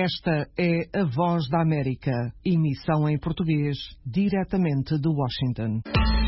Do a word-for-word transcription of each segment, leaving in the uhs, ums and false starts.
Esta é a Voz da América, emissão em português, diretamente de Washington.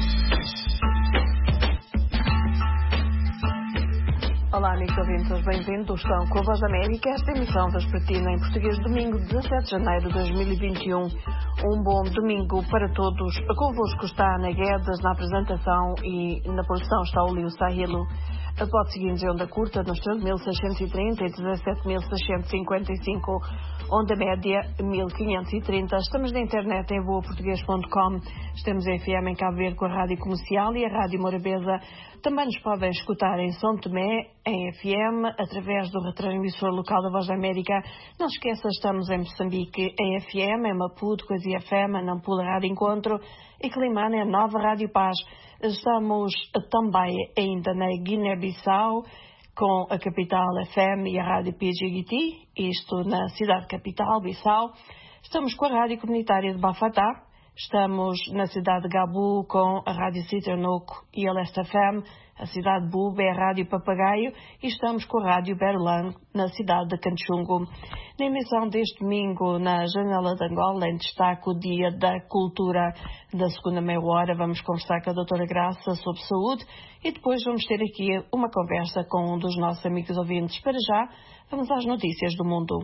Olá, amigos ouvintes, bem-vindos. Estão com a Voz da América, esta emissão vespertina em português, domingo dezassete de janeiro de dois mil e vinte e um. Um bom domingo para todos. Convosco está a Ana Guedes na apresentação e na produção está o Lio Sahilo. Pode seguir-nos em onda curta nos treze mil seiscentos e trinta e dezassete mil seiscentos e cinquenta e cinco, onda média mil quinhentos e trinta. Estamos na internet em voa português ponto com. Estamos em F M em Cabo Verde com a Rádio Comercial e a Rádio Morabeza. Também nos podem escutar em São Tomé, em F M, através do retransmissor local da Voz da América. Não se esqueça, estamos em Moçambique, em F M, em Maputo, Coisia F M, em Nampula Rádio Encontro e Climane, em Nova Rádio Paz. Estamos também ainda na Guiné-Bissau, com a Capital F M e a Rádio P G I T, isto na cidade capital, Bissau. Estamos com a Rádio Comunitária de Bafatá. Estamos na cidade de Gabu com a Rádio Citernoco e a Leste F M, a cidade de Bube é a Rádio Papagaio e estamos com a Rádio Berulang na cidade de Canchungo. Na emissão deste domingo, na Janela de Angola, em destaque o Dia da Cultura da segunda meia hora, vamos conversar com a doutora Graça sobre saúde e depois vamos ter aqui uma conversa com um dos nossos amigos ouvintes. Para já, vamos às notícias do mundo.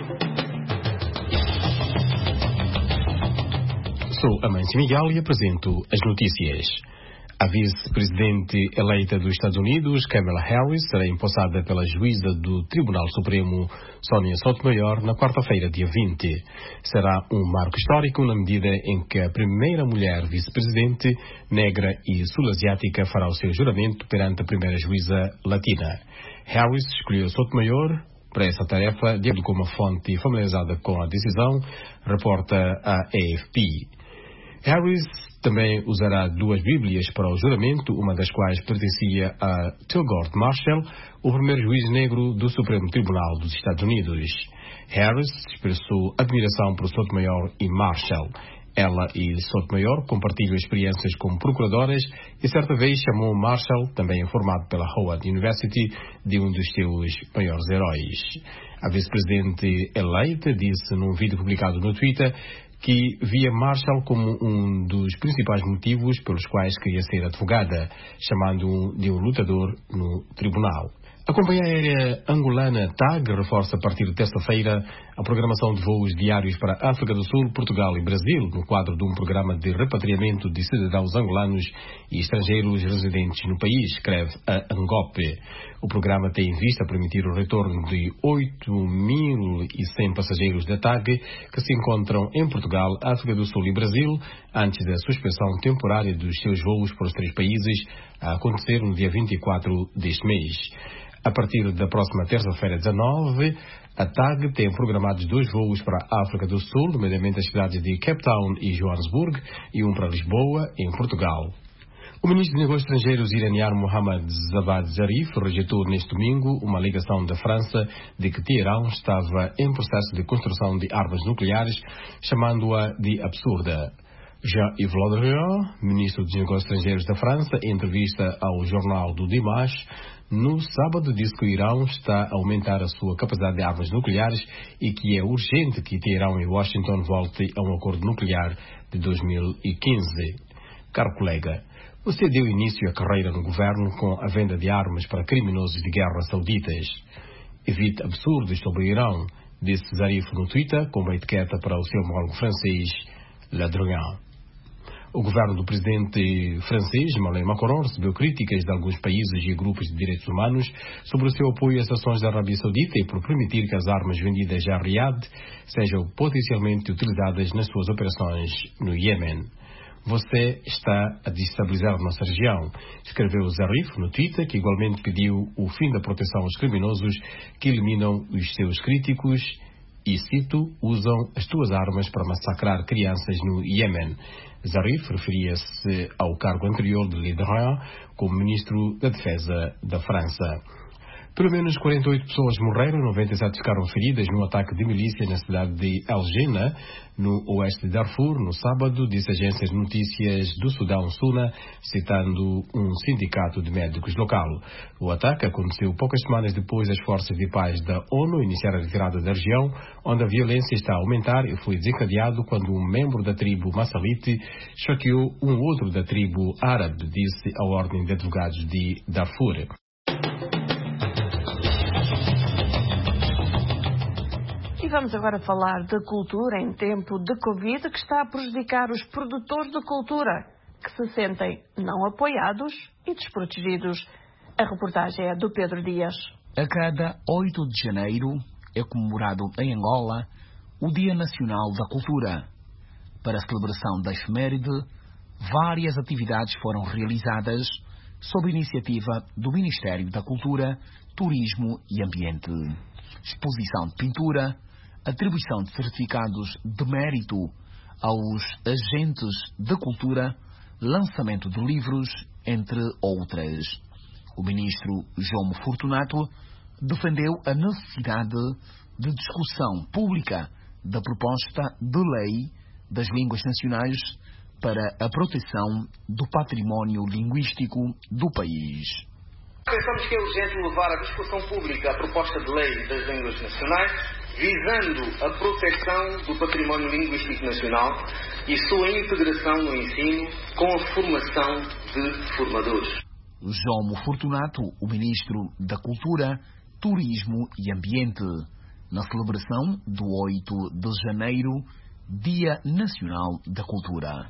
Sou Amâncio Miguel e apresento as notícias. A vice-presidente eleita dos Estados Unidos, Kamala Harris, será empossada pela juíza do Tribunal Supremo, Sonia Sotomayor, na quarta-feira, dia vinte. Será um marco histórico na medida em que a primeira mulher vice-presidente negra e sul-asiática fará o seu juramento perante a primeira juíza latina. Harris escolheu Sotomayor para essa tarefa, de acordo com uma fonte familiarizada com a decisão, reporta a A F P. Harris também usará duas bíblias para o juramento, uma das quais pertencia a Thurgood Marshall, o primeiro juiz negro do Supremo Tribunal dos Estados Unidos. Harris expressou admiração por Sotomayor e Marshall. Ela e Sotomayor compartilham experiências como procuradoras e certa vez chamou Marshall, também formado pela Howard University, de um dos seus maiores heróis. A vice-presidente eleita disse num vídeo publicado no Twitter que via Marshall como um dos principais motivos pelos quais queria ser advogada, chamando-o de um lutador no tribunal. A companhia aérea angolana T A G reforça a partir de terça-feira a programação de voos diários para a África do Sul, Portugal e Brasil, no quadro de um programa de repatriamento de cidadãos angolanos e estrangeiros residentes no país, escreve a ANGOP. O programa tem em vista permitir o retorno de oito mil e cem passageiros da T A G que se encontram em Portugal, África do Sul e Brasil, antes da suspensão temporária dos seus voos para os três países, a acontecer no dia vinte e quatro deste mês. A partir da próxima terça-feira, dezanove, a T A G tem programados dois voos para a África do Sul, nomeadamente as cidades de Cape Town e Joanesburgo, e um para Lisboa, em Portugal. O ministro de Negócios Estrangeiros iraniano Mohammad Javad Zarif rejeitou neste domingo uma alegação da França de que Teherão estava em processo de construção de armas nucleares, chamando-a de absurda. Jean-Yves Le Drian, ministro dos Negócios Estrangeiros da França, em entrevista ao jornal do Dimanche, no sábado disse que o Irão está a aumentar a sua capacidade de armas nucleares e que é urgente que Teherão e Washington voltem a um acordo nuclear de dois mil e quinze. Caro colega, você deu início à carreira no governo com a venda de armas para criminosos de guerra sauditas. Evite absurdos sobre o Irão, disse Zarif no Twitter, com uma etiqueta para o seu homólogo francês, Le Drian. O governo do presidente francês, Emmanuel Macron, recebeu críticas de alguns países e grupos de direitos humanos sobre o seu apoio às ações da Arábia Saudita e por permitir que as armas vendidas a Riad sejam potencialmente utilizadas nas suas operações no Iêmen. Você está a destabilizar a nossa região, escreveu Zarif no Twitter, que igualmente pediu o fim da proteção aos criminosos que eliminam os seus críticos e, cito, usam as tuas armas para massacrar crianças no Iêmen. Zarif referia-se ao cargo anterior de Le Drian como ministro da Defesa da França. Pelo menos quarenta e oito pessoas morreram e noventa e sete ficaram feridas num ataque de milícia na cidade de El Gena, no oeste de Darfur, no sábado, disse a agência de notícias do Sudão Suna, citando um sindicato de médicos local. O ataque aconteceu poucas semanas depois das forças de paz da ONU iniciar a retirada da região, onde a violência está a aumentar e foi desencadeado quando um membro da tribo Massalite choqueou um outro da tribo árabe, disse a Ordem de Advogados de Darfur. E vamos agora falar de cultura em tempo de Covid, que está a prejudicar os produtores de cultura, que se sentem não apoiados e desprotegidos. A reportagem é do Pedro Dias. A cada oito de janeiro é comemorado em Angola o Dia Nacional da Cultura. Para a celebração da efeméride, várias atividades foram realizadas sob iniciativa do Ministério da Cultura, Turismo e Ambiente. Exposição de pintura, atribuição de certificados de mérito aos agentes de cultura, lançamento de livros, entre outras. O ministro João Fortunato defendeu a necessidade de discussão pública da proposta de lei das línguas nacionais para a proteção do património linguístico do país. Pensamos que é urgente levar à discussão pública a proposta de lei das línguas nacionais, visando a proteção do património linguístico nacional e sua integração no ensino com a formação de formadores. João Fortunato, o ministro da Cultura, Turismo e Ambiente, na celebração do oito de janeiro, Dia Nacional da Cultura.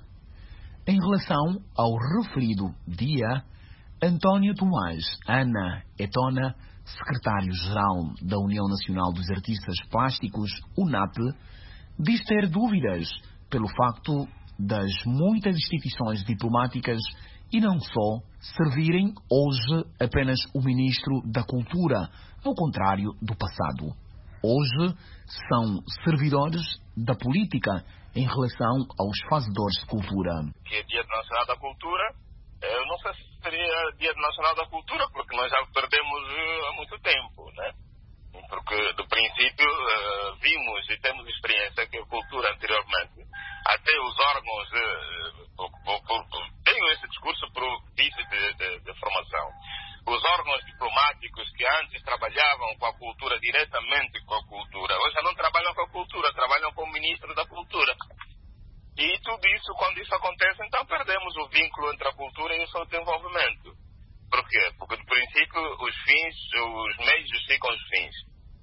Em relação ao referido dia, António Tomás Ana Etona, secretário-geral da União Nacional dos Artistas Plásticos, UNAP, diz ter dúvidas pelo facto das muitas instituições diplomáticas e não só servirem hoje apenas o Ministro da Cultura, ao contrário do passado. Hoje são servidores da política em relação aos fazedores de cultura. Que é Dia Nacional da Cultura, eu não sei se seria Dia Nacional da Cultura, porque nós já perdemos há muito tempo, né? Porque, do princípio, vimos e temos experiência que a cultura anteriormente, até os órgãos, por, por, por, tenho esse discurso por vício de, de, de formação, os órgãos diplomáticos que antes trabalhavam com a cultura, diretamente com a cultura, hoje já não trabalham com a cultura, trabalham com o Ministro da Cultura. E tudo isso, quando isso acontece, então perdemos o vínculo entre a cultura e o seu desenvolvimento. Por quê? Porque, do princípio, os fins, os meios justificam os fins.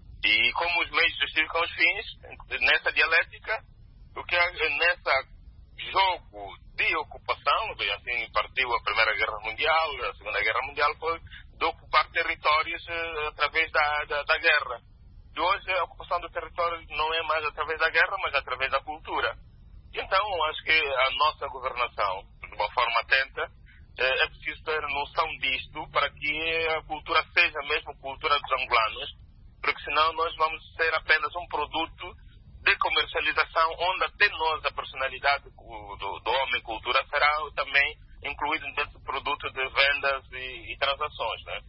E como os meios justificam os fins, nessa dialética, o que é nessa jogo de ocupação, assim partiu a Primeira Guerra Mundial, a Segunda Guerra Mundial foi de ocupar territórios uh, através da, da, da guerra. E hoje a ocupação do território não é mais através da guerra, mas através da cultura. Então, acho que a nossa governação, de uma forma atenta, é preciso ter noção disto para que a cultura seja mesmo cultura dos angolanos, porque senão nós vamos ser apenas um produto de comercialização, onde até nós a personalidade do, do homem cultura será também incluído nesse produto de vendas e, e transações, né?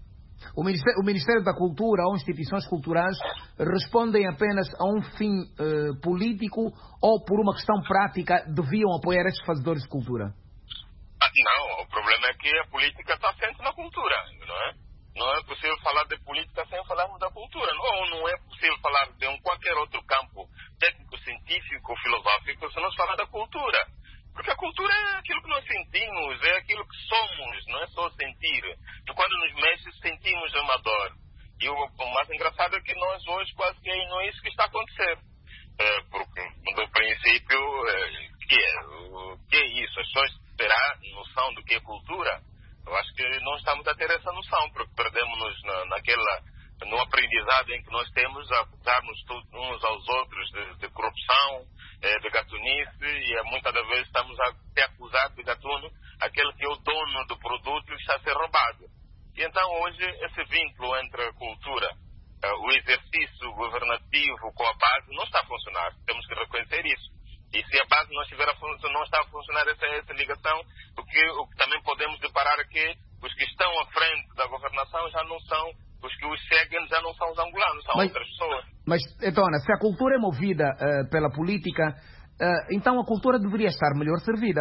O Ministério, o Ministério da Cultura ou instituições culturais respondem apenas a um fim uh, político ou por uma questão prática deviam apoiar estes fazedores de cultura? Ah, não, o problema é que a política está sempre na cultura, não é? Não é possível falar de política sem falarmos da cultura. Ou não é possível falar de um qualquer outro campo técnico, científico, filosófico se não se falar da cultura. Porque a cultura é aquilo que nós sentimos, é aquilo que somos, não é só sentir. E quando nos mexe, sentimos uma dor. E o, o mais engraçado é que nós hoje quase que não é isso que está a acontecer. É, porque, do princípio, é, que é, o que é isso? As pessoas terão noção do que é cultura? Eu acho que não estamos a ter essa noção, porque perdemos-nos na, naquela, no aprendizado em que nós temos a acusar-nos uns aos outros de, de corrupção, de gatunice, e muitas das vezes estamos a ser acusados de gatuno aquele que é o dono do produto e está a ser roubado. E então hoje esse vínculo entre a cultura, o exercício governativo com a base não está a funcionar. Temos que reconhecer isso. E se a base não estiver a funcionar, não está a funcionar essa, essa ligação, o que, o que também podemos deparar é que os que estão à frente da governação já não são os que os seguem já não são os angolanos, são mas, outras pessoas. Mas, Etona, se a cultura é movida uh, pela política, uh, então a cultura deveria estar melhor servida.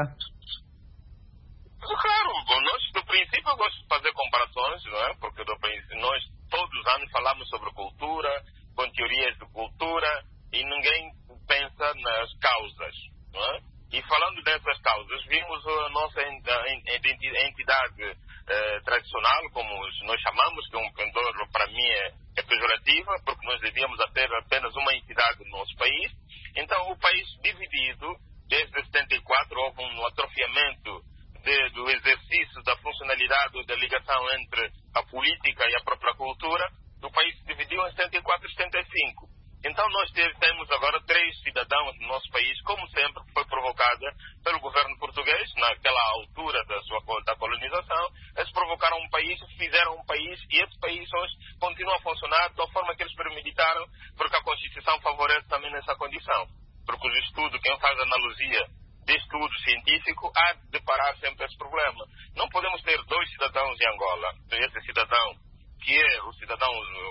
Claro, nós do princípio eu gosto de fazer comparações, não é? Porque do princípio, nós todos os anos falamos sobre cultura, com teorias de cultura, e ninguém pensa nas causas, não é? E falando dessas causas, vimos a nossa entidade eh, tradicional, como nós chamamos, que é um pendor, para mim é, é pejorativa, porque nós devíamos ter apenas uma entidade no nosso país. Então, o país dividido, desde setenta e quatro, houve um atrofiamento de, do exercício da funcionalidade da ligação entre a política e a própria cultura. O país se dividiu em setenta e quatro e setenta e cinco. Então nós temos agora três cidadãos no nosso país, como sempre, que foi provocada pelo governo português, naquela altura da sua da colonização. Eles provocaram um país, fizeram um país, e esse país hoje continua a funcionar da forma que eles permitaram, porque a Constituição favorece também nessa condição. Porque os estudos, quem faz analogia de estudo científico, há de deparar sempre esse problema. Não podemos ter dois cidadãos em Angola. Esse cidadão, que é o cidadão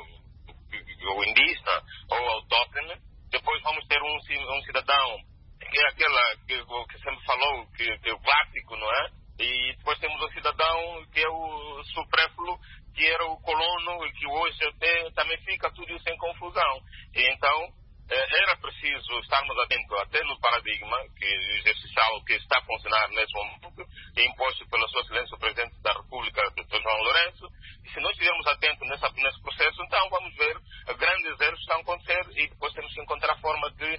ou indígena ou autóctone, depois vamos ter um, um cidadão que é aquela que, que sempre falou que, que é o clássico, não é? E depois temos um cidadão que é o supérfluo, que era o colono e que hoje até também fica tudo isso em confusão. E então era preciso estarmos atentos até no paradigma que exercicial que está a funcionar nesse momento, imposto pela sua excelência o Presidente da República, doutor João Lourenço. E se nós estivermos atentos nessa, nesse processo, então vamos ver grandes erros que estão a acontecer e depois temos que encontrar forma de,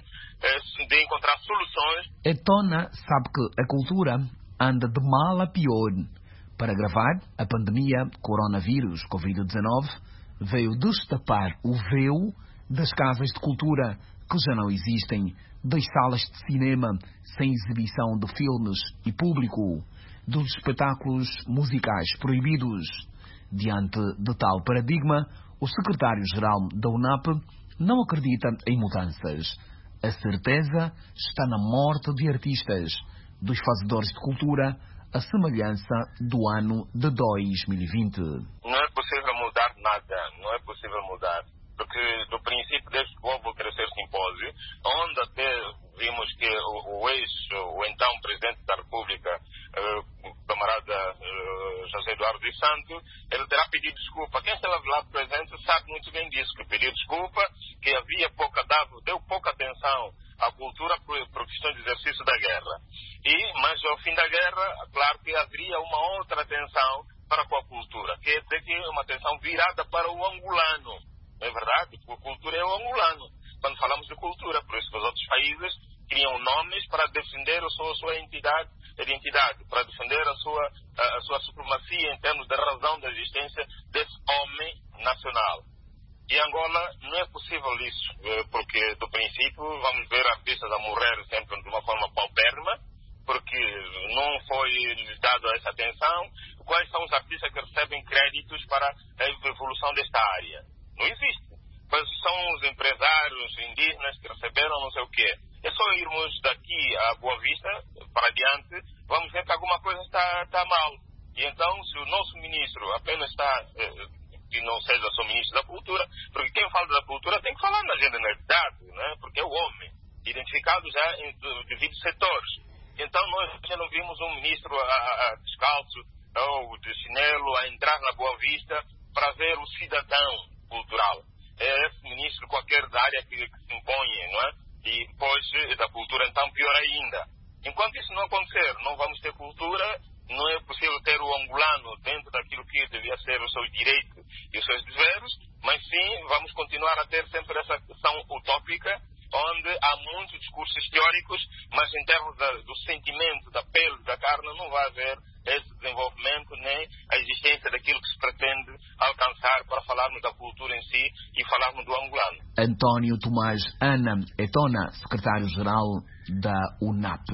de encontrar soluções. Etona sabe que a cultura anda de mal a pior. Para gravar, a pandemia coronavírus covid dezenove veio destapar o véu das casas de cultura que já não existem, das salas de cinema sem exibição de filmes e público, dos espetáculos musicais proibidos. Diante de tal paradigma, o secretário-geral da U N A P não acredita em mudanças. A certeza está na morte de artistas, dos fazedores de cultura, a semelhança do ano de dois mil e vinte. Não é possível mudar nada, não é possível mudar. Porque do princípio desde que houve o terceiro simpósio, onde até vimos que o, o ex, o então Presidente da República, uh, o camarada uh, José Eduardo dos Santos, ele terá pedido desculpa. Quem estava lá presente sabe muito bem disso, que pediu desculpa, que havia pouca, dava, deu pouca atenção à cultura por, por questões de exercício da guerra. E, mas ao fim da guerra, claro que haveria uma outra atenção para com a cultura, quer dizer que uma atenção virada para o angolano. Não é verdade? Porque a cultura é o angolano. Quando falamos de cultura, por isso que os outros países criam nomes para defender a sua, a sua entidade, identidade, para defender a sua, a, a sua supremacia em termos da razão da existência desse homem nacional. E Angola não é possível isso, porque do princípio vamos ver artistas a morrer sempre de uma forma paupérrima, porque não foi lhes dado essa atenção. Quais são os artistas que recebem créditos para a evolução desta área? Não existe. Mas são os empresários indígenas que receberam não sei o quê. É só irmos daqui a Boa Vista, para adiante, vamos ver que alguma coisa está, está mal. E então, se o nosso ministro apenas está, eh, que não seja só ministro da cultura, porque quem fala da cultura tem que falar na generalidade, né? Porque é o homem, identificado já em devidos setores. Então, nós já não vimos um ministro a, a, a descalço ou de chinelo a entrar na Boa Vista para ver o cidadão cultural. É esse ministro qualquer da área que, que se impõe, não é? E depois da cultura, então, pior ainda. Enquanto isso não acontecer, não vamos ter cultura, não é possível ter o angolano dentro daquilo que devia ser o seu direito e os seus deveres, mas sim, vamos continuar a ter sempre essa questão utópica, onde há muitos discursos teóricos, mas em termos da, do sentimento, da pele, da carne, não vai haver esse desenvolvimento, nem a existência daquilo que se pretende alcançar para falarmos da cultura em si e falarmos do angolano. António Tomás Ana Etona, secretário-geral da U N A P.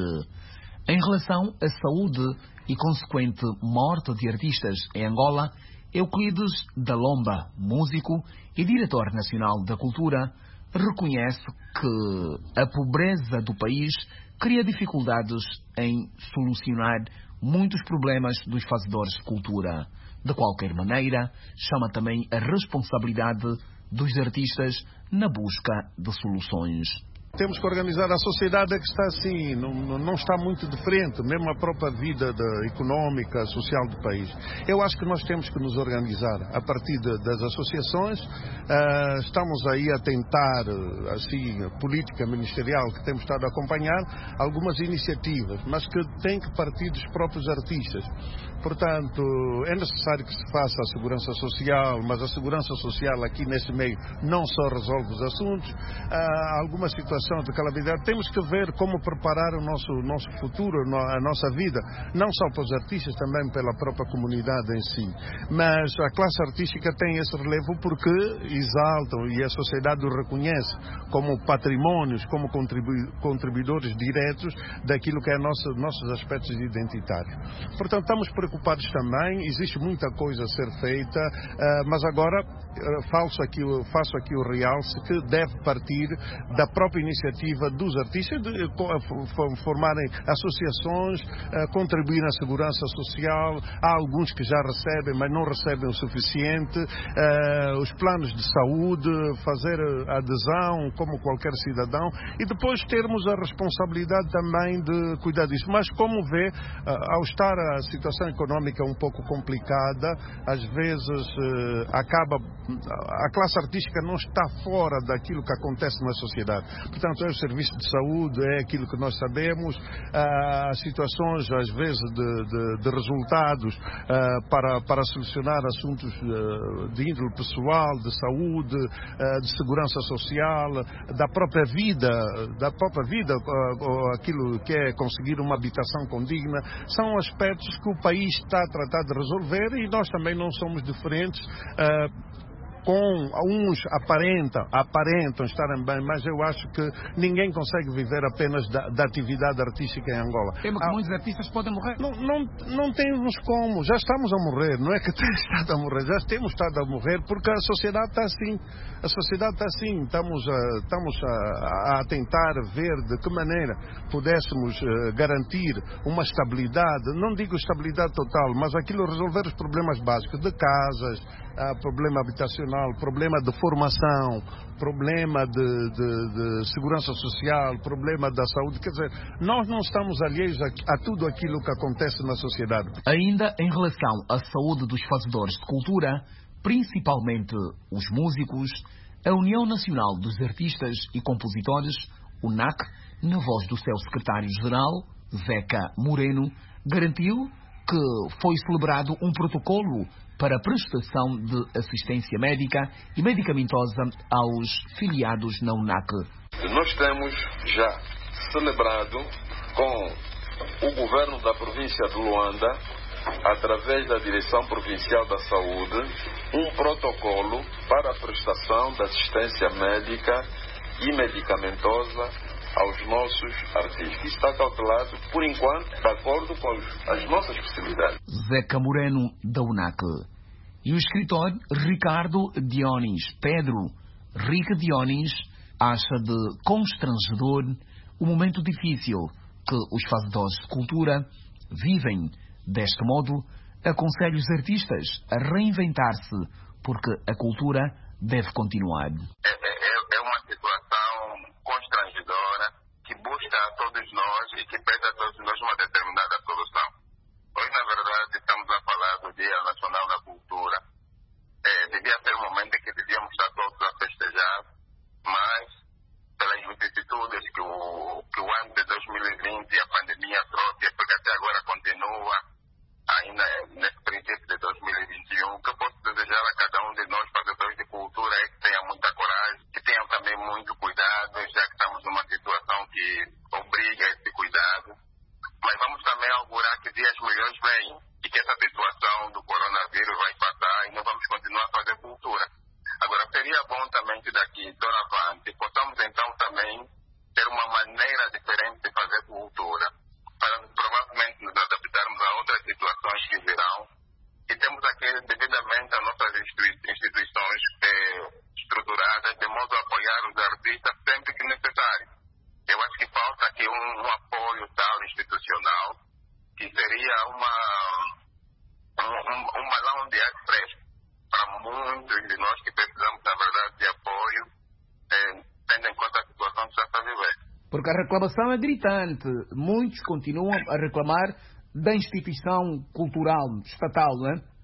Em relação à saúde e consequente morte de artistas em Angola, Euclides da Lomba, músico e diretor nacional da cultura, reconhece que a pobreza do país cria dificuldades em solucionar muitos problemas dos fazedores de cultura. De qualquer maneira, chama também a responsabilidade dos artistas na busca de soluções. Temos que organizar a sociedade que está assim, não, não está muito de frente, mesmo a própria vida da, económica, social do país. Eu acho que nós temos que nos organizar a partir de, das associações. Uh, estamos aí a tentar, assim, a política ministerial que temos estado a acompanhar, algumas iniciativas, mas que têm que partir dos próprios artistas. Portanto, é necessário que se faça a segurança social, mas a segurança social aqui nesse meio não só resolve os assuntos. Há alguma situação de calamidade. Temos que ver como preparar o nosso, nosso futuro, a nossa vida, não só para os artistas, também pela própria comunidade em si. Mas a classe artística tem esse relevo porque exaltam e a sociedade o reconhece como patrimónios, como contribu- contribuidores diretos daquilo que é nosso, nossos aspectos identitários. Portanto, estamos preocupados também, existe muita coisa a ser feita, uh, mas agora uh, faço, aqui, faço aqui o realce que deve partir da própria iniciativa dos artistas de formarem associações, contribuir na segurança social. Há alguns que já recebem, mas não recebem o suficiente. Os planos de saúde, fazer a adesão como qualquer cidadão e depois termos a responsabilidade também de cuidar disso. Mas como vê, ao estar a situação económica um pouco complicada, às vezes acaba, a classe artística não está fora daquilo que acontece na sociedade. Portanto, é o serviço de saúde, é aquilo que nós sabemos, há situações, às vezes, de, de, de resultados para, para solucionar assuntos de índole pessoal, de saúde, de segurança social, da própria vida, da própria vida, aquilo que é conseguir uma habitação condigna, são aspectos que o país está a tratar de resolver e nós também não somos diferentes. Com uns aparentam, aparentam estarem bem, mas eu acho que ninguém consegue viver apenas da, da atividade artística em Angola. Temo que ah, muitos artistas podem morrer. Não, não, não temos como, já estamos a morrer, não é que temos estado a morrer, já temos estado a morrer porque a sociedade está assim, a sociedade está assim, estamos a, estamos a, a tentar ver de que maneira pudéssemos uh, garantir uma estabilidade, não digo estabilidade total, mas aquilo resolver os problemas básicos de casas, uh, problema habitacional, problema de formação, problema de, de, de segurança social, problema da saúde. Quer dizer, nós não estamos alheios a, a tudo aquilo que acontece na sociedade. Ainda em relação à saúde dos fazedores de cultura, principalmente os músicos, a União Nacional dos Artistas e Compositores, o N A C, na voz do seu secretário-geral, Zeca Moreno, garantiu que foi celebrado um protocolo para a prestação de assistência médica e medicamentosa aos filiados na U N A C. Nós temos já celebrado com o governo da província de Luanda, através da Direção Provincial da Saúde, um protocolo para a prestação de assistência médica e medicamentosa aos nossos artistas. Isso está calculado, por enquanto, de acordo com as nossas possibilidades. Zeca Moreno, da U N A C. E o escritor Ricardo Dionis, Pedro Rica Dionis, acha de constrangedor o momento difícil que os fazedores de cultura vivem. Deste modo, aconselha os artistas a reinventar-se, porque a cultura deve continuar. É, é, é uma situação constrangedora que busca a todos nós e que pede a todos nós uma determinada solução. Hoje, na verdade, estamos a falar do Dia Nacional da Cultura. É, devia ser um momento em que devíamos estar todos a festejar, mas pelas vicissitudes que o, que o ano de dois mil e vinte e a pandemia trouxe, porque até agora continua, ainda nesse princípio de dois mil e vinte e um, o que eu posso desejar a cada um de nós, fazedores de cultura, é que tenham muita coragem, que tenham também muito cuidado, já que estamos numa situação que obriga esse cuidado. Mas vamos também muitos de nós que precisamos, na verdade, de apoio, eh, tendo em conta a situação que já está a viver. Porque a reclamação é gritante. Muitos continuam a reclamar da instituição cultural estatal, não é?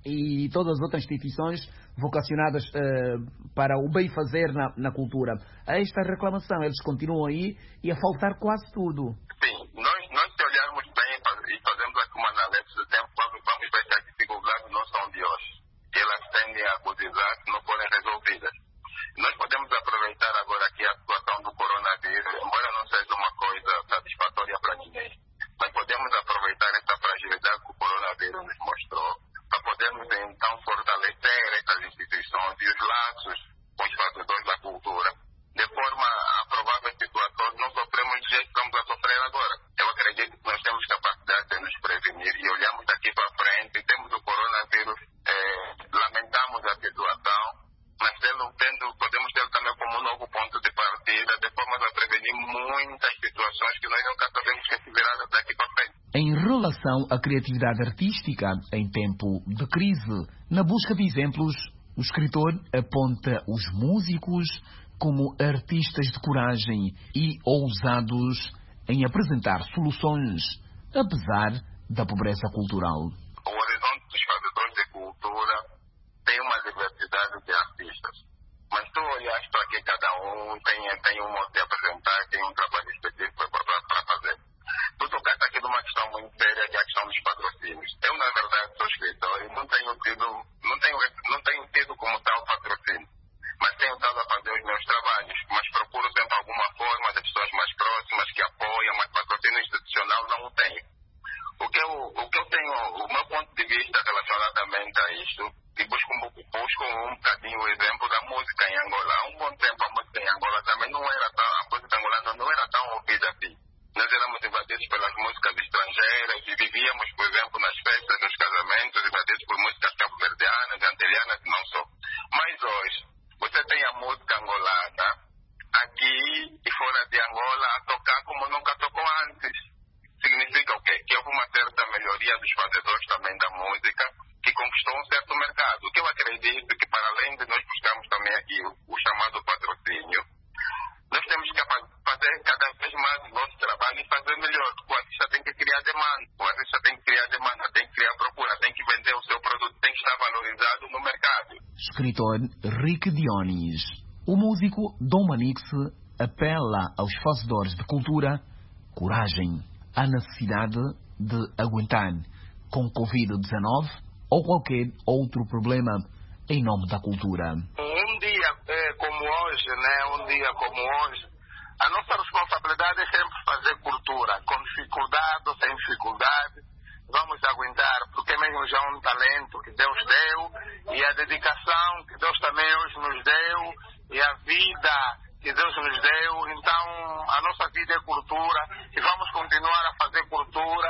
E todas as outras instituições vocacionadas uh, para o bem-fazer na, na cultura. Esta reclamação, eles continuam aí e a faltar quase tudo. Sim, nós, nós se olharmos bem e fazemos aqui uma análise do tempo, vamos, vamos ver que as dificuldades não são de hoje. Elas tendem a agudizar se não forem resolvidas. Nós podemos aproveitar agora aqui a situação do coronavírus, embora não seja uma coisa satisfatória para ninguém, mas podemos aproveitar essa fragilidade que o coronavírus nos mostrou para podermos então fortalecer essas instituições e os laços com os fazedores da cultura, de forma a prováveis situações não sofremos do jeito que estamos a sofrer agora. Eu acredito que nós temos capacidade de nos prevenir e olhamos daqui para frente, temos o coronavírus, eh, lamentamos a situação, mas tendo, tendo, podemos ter também como um novo ponto de partida, de forma a prevenir muitas situações que nós nunca sabemos que se virá daqui para frente. Em relação à criatividade artística em tempo de crise, na busca de exemplos, o escritor aponta os músicos como artistas de coragem e ousados em apresentar soluções, apesar da pobreza cultural. O horizonte dos fazedores de cultura tem uma diversidade de artistas, mas tu olhas para que cada um tem, tem um modo de apresentar, tem um trabalho específico para fazer. Tu tocaste aqui de uma questão muito séria, que é a questão dos patrocínios. Eu, na verdade, sou escritor e não tenho tido, não tenho, não tenho tido como tal patrocínio, mas tenho estado a fazer os meus trabalhos, mas procuro sempre alguma forma de pessoas mais próximas que apoiam, mas patrocínio institucional não o tenho. O que eu, o que eu tenho, o meu ponto de vista relacionadamente a isto, e busco, busco um bocadinho o exemplo da música em Angola. Há um bom tempo a música em Angola também não era tão, a música angolana não era tão ouvida assim. Nós éramos invadidos pelas músicas estrangeiras e vivíamos, por exemplo, nas festas, nos casamentos, invadidos por músicas cabo-verdianas, antilhanas e não só. Mas hoje, você tem a música angolana aqui e fora de Angola a tocar como nunca tocou antes. Significa o quê? Que houve uma certa melhoria dos fazedores também da música, que conquistou um certo mercado. O que eu acredito que, para além de nós buscarmos também aqui o, o chamado patrocínio, nós temos que fazer cada vez mais o nosso trabalho e fazer melhor. O artista tem que criar demanda, o artista tem que criar demanda, tem que criar procura, tem que vender o seu produto, tem que estar valorizado no mercado. Escritor Rick Dionis. O músico Dom Manix apela aos fazedores de cultura coragem, a necessidade de aguentar com covid dezenove ou qualquer outro problema em nome da cultura. Um dia é, como hoje, né? Um dia como hoje, a nossa responsabilidade é sempre fazer cultura, com dificuldade ou sem dificuldade, vamos aguentar, porque mesmo já é um talento que Deus deu, e a dedicação que Deus também hoje nos deu, e a vida que Deus nos deu, então a nossa vida é cultura, e vamos continuar a fazer cultura,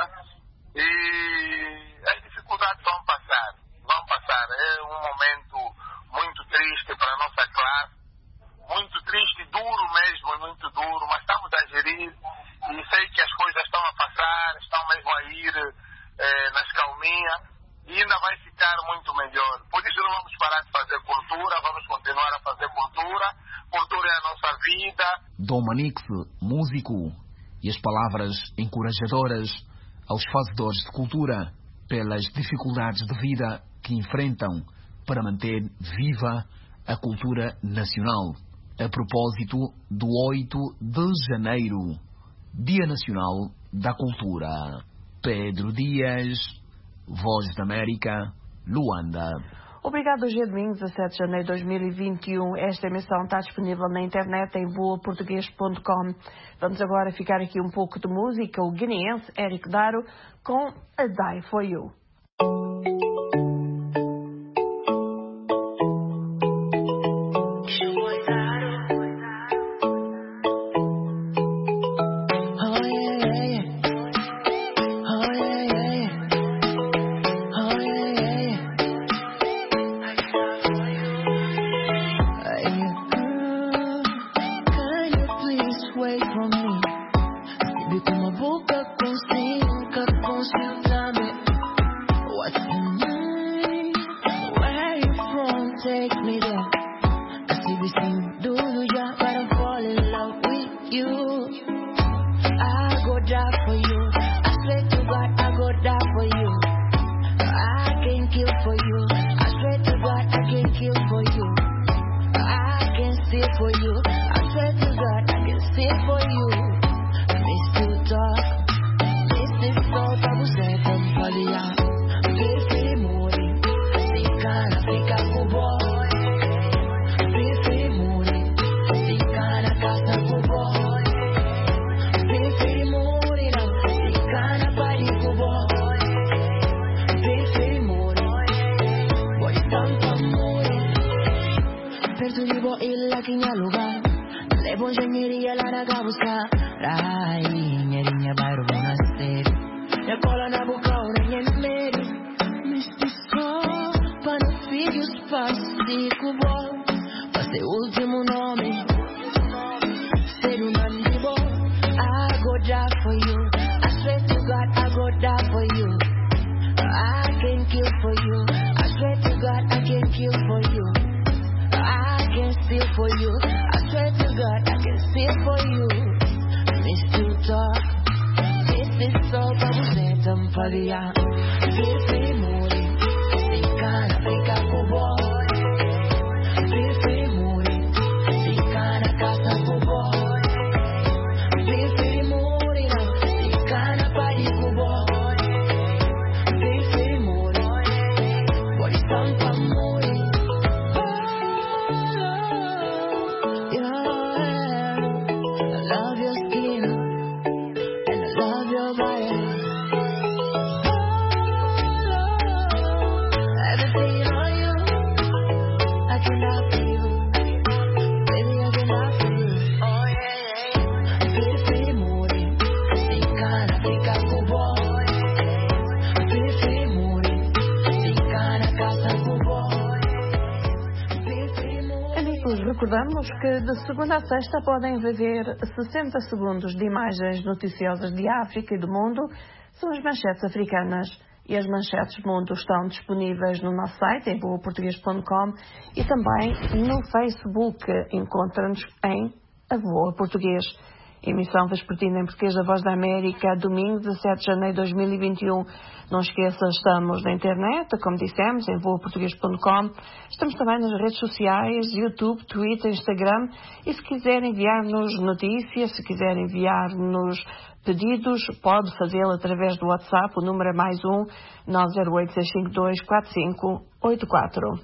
e as dificuldades vão passar, vão passar, é um momento muito triste para a nossa classe, muito triste, duro mesmo, muito duro, mas estamos a gerir e sei que as coisas estão a passar, estão mesmo a ir eh, nas calminhas e ainda vai ficar muito melhor. Por isso não vamos parar de fazer cultura, vamos continuar a fazer cultura, cultura é a nossa vida. Dom Manix, músico, e as palavras encorajadoras aos fazedores de cultura pelas dificuldades de vida que enfrentam para manter viva a cultura nacional. A propósito do oito de janeiro, Dia Nacional da Cultura. Pedro Dias, Voz da América, Luanda. Obrigado, G. Domingos, dezessete de janeiro de dois mil e vinte e um. Esta emissão está disponível na internet em boa português ponto com. Vamos agora ficar aqui um pouco de música. O guineense Eric Daro com A Die For You. Baby, com uma boca consigo, nunca consigo dar-me. take me there. I see we sing, do you just gotta fall in love with you. I go die for you. I swear to God, I go die for you. I can kill for you. I swear to God, I can kill for you. I can steal for you. I swear to God, I can steal for you. Miss to talk. This is so tabu set up for the young. Feel free moody. Think I think I go boy. Feel free moody. Think I casa go boy. Feel free moody now. Think I body go boy. Feel free moody. Boy tanto amore. Percibo il la che mi lugar. Le bongegnerie la raga busca. Rai, nyerinya bayro bonastere. Ya cola na boca ora nyemeri. Misti so, para filhos pastico bom. Pra ser último nome. Ser um andibo. I go die for you. I swear to God, I go die for you. I can kill for you. I swear to God, I can kill for you. I can steal for you. I swear to God, I can steal for you. Miss to talk. This is so babuzetam palia. Feel free moody. Think I think I go boy. Feel free moody. Think I casa go boy. Feel free moody now. Think I body go boy. Feel free moody. Boy stampa moody. Recordamos que de segunda a sexta podem ver sessenta segundos de imagens noticiosas de África e do mundo. São as manchetes africanas e as manchetes do mundo estão disponíveis no nosso site em voa português ponto com e também no Facebook. Encontra-nos em A Voa Português. Emissão vespertina em português da Voz da América, domingo, dezassete de janeiro de dois mil e vinte e um. Não esqueça, estamos na internet, como dissemos, em voa português ponto com. Estamos também nas redes sociais, YouTube, Twitter, Instagram. E se quiser enviar-nos notícias, se quiser enviar-nos pedidos, pode fazê-lo através do WhatsApp. O número é mais um, nove zero oito, seis cinco dois, quatro cinco oito quatro.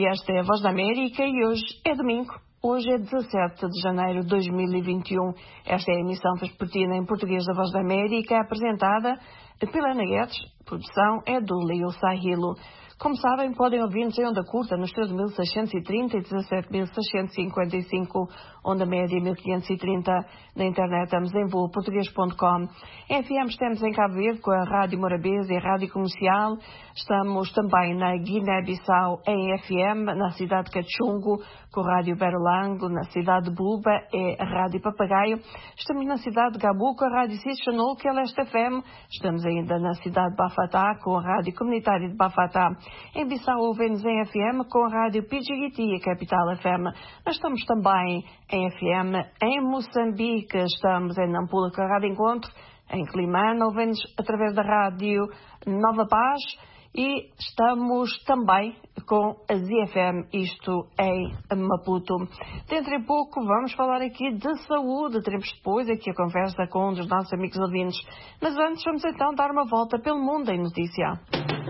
esta é a Voz da América e hoje é domingo. Hoje é dezassete de janeiro de dois mil e vinte e um. Esta é a emissão vespertina em português da Voz da América, apresentada pela Ana Guedes. A produção é do Leo Sahilo. Como sabem, podem ouvir-nos em onda curta nos treze mil seiscentos e trinta e dezassete mil seiscentos e cinquenta e cinco, onda média mil quinhentos e trinta. Na internet estamos em voo português ponto com. Em F M estamos em Cabo Verde com a Rádio Morabeza e a Rádio Comercial. Estamos também na Guiné-Bissau em F M, na cidade de Cachungo, com a Rádio Berolango, na cidade de Buba é a Rádio Papagaio. Estamos na cidade de Gabu com a Rádio Sishanul, que é Leste F M. Estamos ainda na cidade de Bafatá com a Rádio Comunitária de Bafatá. Em Bissau ouvimos em F M com a Rádio Pidjigiti, a Capital F M. Nós estamos também em F M em Moçambique, estamos em Nampula com a Rádio Encontro, em Climane ouvimos através da Rádio Nova Paz e estamos também com a Z F M, isto em Maputo. Dentro de pouco vamos falar aqui de saúde, teremos depois aqui a conversa com um dos nossos amigos ouvintes. Mas antes vamos então dar uma volta pelo mundo em notícia.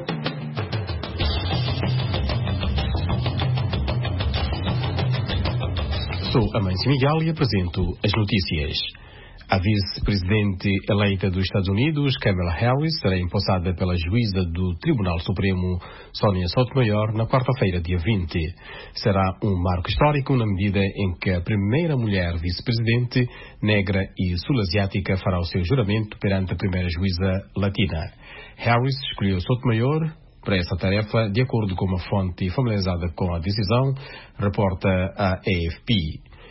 Sou Amâncio Miguel e apresento as notícias. A vice-presidente eleita dos Estados Unidos, Kamala Harris, será empossada pela juíza do Tribunal Supremo, Sonia Sotomayor, na quarta-feira, dia vinte. Será um marco histórico na medida em que a primeira mulher vice-presidente negra e sul-asiática fará o seu juramento perante a primeira juíza latina. Harris escolheu Sotomayor para essa tarefa, de acordo com uma fonte familiarizada com a decisão, reporta a A F P.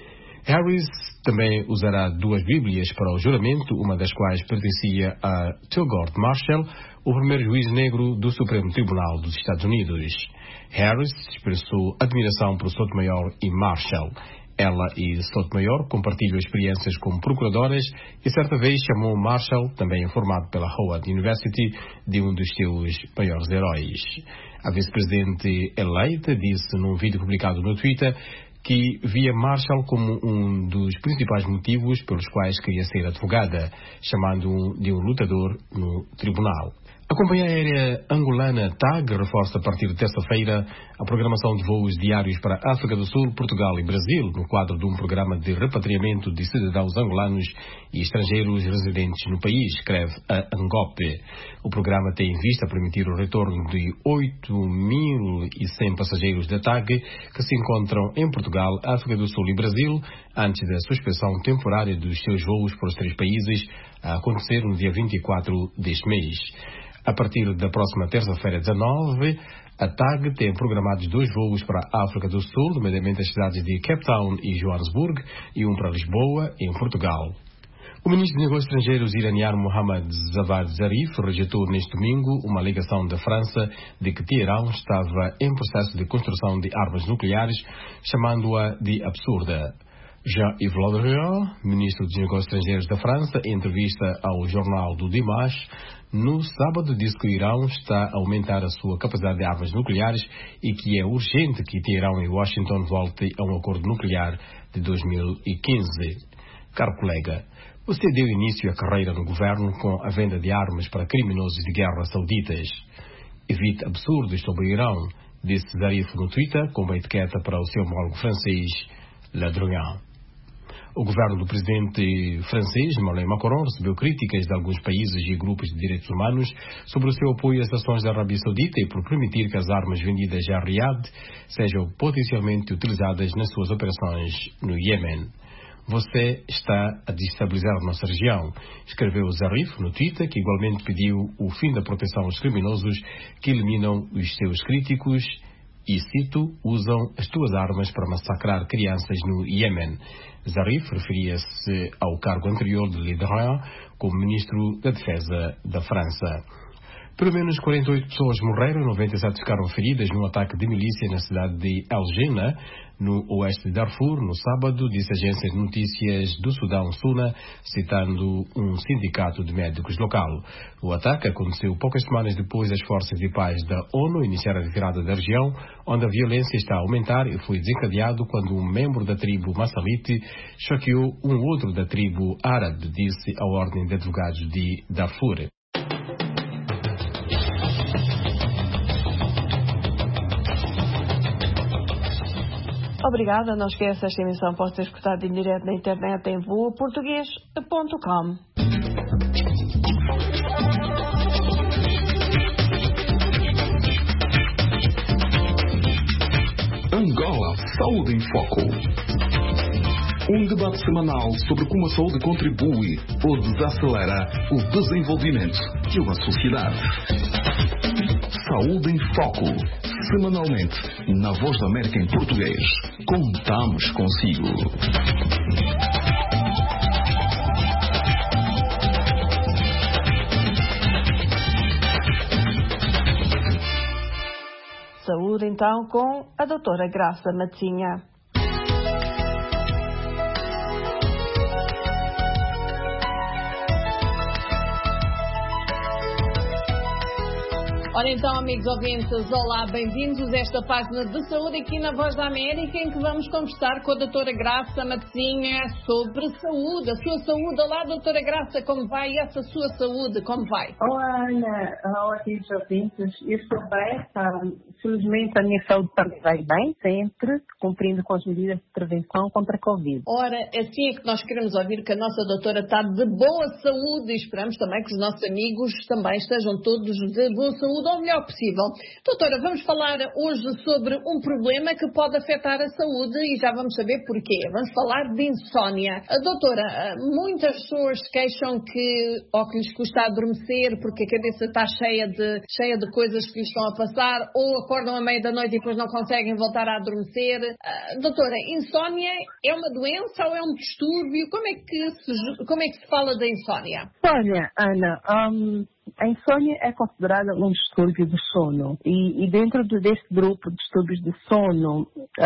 Harris também usará duas bíblias para o juramento, uma das quais pertencia a Thurgood Marshall, o primeiro juiz negro do Supremo Tribunal dos Estados Unidos. Harris expressou admiração por Sotomayor e Marshall. Ela e Sotomayor compartilham experiências como procuradoras e certa vez chamou Marshall, também informado pela Howard University, de um dos seus maiores heróis. A vice-presidente eleita disse num vídeo publicado no Twitter que via Marshall como um dos principais motivos pelos quais queria ser advogada, chamando-o de um lutador no tribunal. A companhia aérea angolana T A G reforça a partir de terça-feira a programação de voos diários para África do Sul, Portugal e Brasil, no quadro de um programa de repatriamento de cidadãos angolanos e estrangeiros residentes no país, escreve a ANGOP. O programa tem em vista permitir o retorno de oito mil e cem passageiros da T A G que se encontram em Portugal, África do Sul e Brasil, antes da suspensão temporária dos seus voos para os três países, a acontecer no dia vinte e quatro deste mês. A partir da próxima terça-feira, dezanove, a T A G tem programados dois voos para a África do Sul, nomeadamente as cidades de Cape Town e Joanesburgo, e um para Lisboa, em Portugal. O ministro de Negócios Estrangeiros iraniano Mohammad Javad Zarif rejeitou neste domingo uma alegação da França de que Teherão estava em processo de construção de armas nucleares, chamando-a de absurda. Jean-Yves Le Drian, ministro dos Negócios Estrangeiros da França, em entrevista ao jornal do Dimanche, no sábado disse que o Irão está a aumentar a sua capacidade de armas nucleares e que é urgente que Teherão e Washington voltem a um acordo nuclear de dois mil e quinze. Caro colega, você deu início à carreira no governo com a venda de armas para criminosos de guerra sauditas. Evite absurdos sobre o Irão, disse Zarif no Twitter, com uma etiqueta para o seu homólogo francês, Le Drian. O governo do presidente francês, Emmanuel Macron, recebeu críticas de alguns países e grupos de direitos humanos sobre o seu apoio às ações da Arábia Saudita e por permitir que as armas vendidas a Riad sejam potencialmente utilizadas nas suas operações no Iêmen. Você está a destabilizar a nossa região, escreveu Zarif no Twitter, que igualmente pediu o fim da proteção aos criminosos que eliminam os seus críticos e, cito, usam as tuas armas para massacrar crianças no Iêmen. Zarif referia-se ao cargo anterior de Le Drian como ministro da Defesa da França. Pelo menos quarenta e oito pessoas morreram e noventa e sete ficaram feridas num ataque de milícia na cidade de El Geina, no oeste de Darfur, no sábado, disse a agência de notícias do Sudão, SUNA, citando um sindicato de médicos local. O ataque aconteceu poucas semanas depois das forças de paz da ONU iniciar a retirada da região, onde a violência está a aumentar e foi desencadeado quando um membro da tribo Massalite choqueou um outro da tribo árabe, disse a Ordem de Advogados de Darfur. Obrigada. Não esqueça, esta emissão pode ser escutada em direto na internet em voa português ponto com. Angola Saúde em Foco. Um debate semanal sobre como a saúde contribui ou desacelera o desenvolvimento de uma sociedade. Saúde em Foco. Semanalmente, na Voz da América em português. Contamos consigo. Saúde, então, com a doutora Graça Matezinha. Ora então, amigos ouvintes, olá, bem-vindos a esta página de saúde aqui na Voz da América, em que vamos conversar com a doutora Graça Matezinha sobre saúde, a sua saúde. Olá, doutora Graça, como vai essa sua saúde, como vai? Olá, Ana, olá, queridos ouvintes, eu estou bem, tá? Felizmente a minha saúde também vai bem, sempre cumprindo com as medidas de prevenção contra a Covid. Ora, assim é que nós queremos ouvir que a nossa doutora está de boa saúde e esperamos também que os nossos amigos também estejam todos de boa saúde ao melhor possível. Doutora, vamos falar hoje sobre um problema que pode afetar a saúde e já vamos saber porquê. Vamos falar de insónia. A doutora, muitas pessoas se queixam que ou que lhes custa adormecer porque a cabeça está cheia de, cheia de coisas que lhes estão a passar, ou acordam à meia da noite e depois não conseguem voltar a adormecer. Uh, doutora, insónia é uma doença ou é um distúrbio? Como é que se, como é que se fala da insónia? Olha, Ana, um... a insônia é considerada um distúrbio do sono e, e dentro de, deste grupo de distúrbios de sono,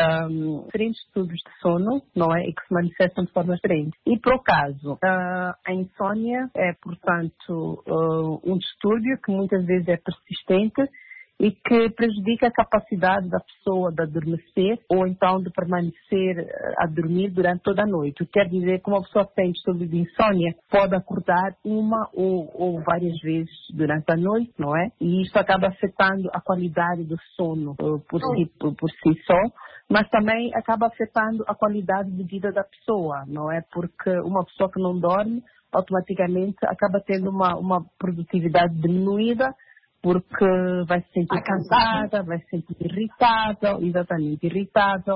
um, diferentes distúrbios de sono, não é? E que se manifestam de forma diferente. E por acaso, uh, a insônia é, portanto, uh, um distúrbio que muitas vezes é persistente e que prejudica a capacidade da pessoa de adormecer ou então de permanecer a dormir durante toda a noite. O que quer dizer que uma pessoa que tem distúrbio de insônia pode acordar uma ou, ou várias vezes durante a noite, não é? E isso acaba afetando a qualidade do sono por si, por, por si só, mas também acaba afetando a qualidade de vida da pessoa, não é? Porque uma pessoa que não dorme automaticamente acaba tendo uma, uma produtividade diminuída, porque vai se sentir cansada, vai se sentir irritável, exatamente irritável.